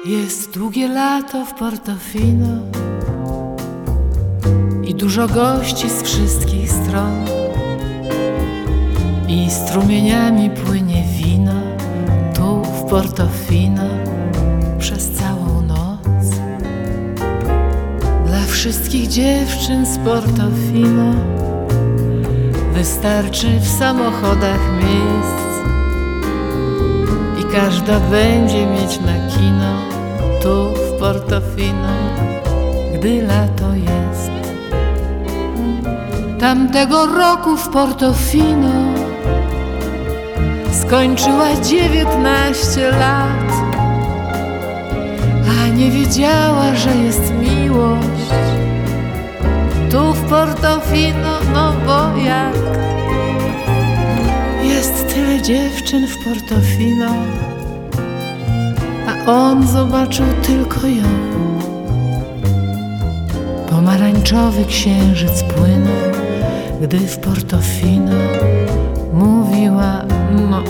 Jest długie lato w Portofino i dużo gości z wszystkich stron, i strumieniami płynie wino tu w Portofino przez całą noc. Dla wszystkich dziewczyn z Portofino wystarczy w samochodach miejsc i każda będzie mieć na kino tu w Portofino, gdy lato jest. Tamtego roku w Portofino skończyła 19 lat, a nie wiedziała, że jest miłość tu w Portofino, no bo jak? Jest tyle dziewczyn w Portofino, a on zobaczył tylko ją. Pomarańczowy księżyc płynął, gdy w Portofino mówiła no.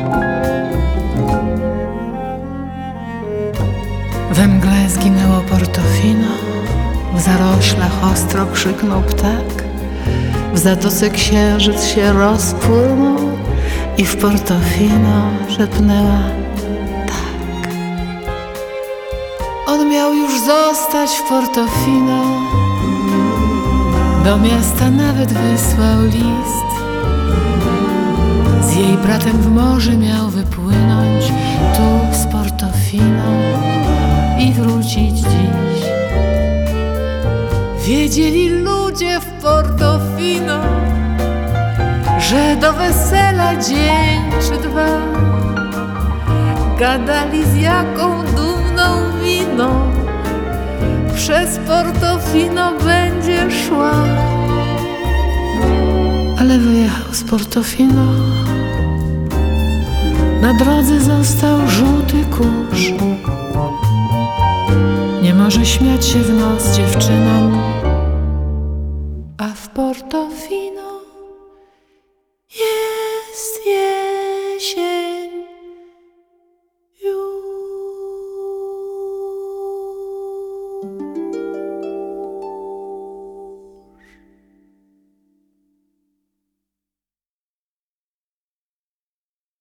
We mgle zginęło Portofino, w zaroślach ostro krzyknął ptak, w zatoce księżyc się rozpłynął i w Portofino szepnęła tak. On miał już zostać w Portofino, do miasta nawet wysłał list. Z jej bratem w morze miał wypłynąć tu z Portofino i wrócić dziś. Wiedzieli ludzie w Portofino, że do wesela dzień czy dwa. Gadali z jaką dumną miną przez Portofino będzie szła. Ale wyjechał z Portofino, na drodze został żółty kurz. Nie może śmiać się w nos dziewczynom,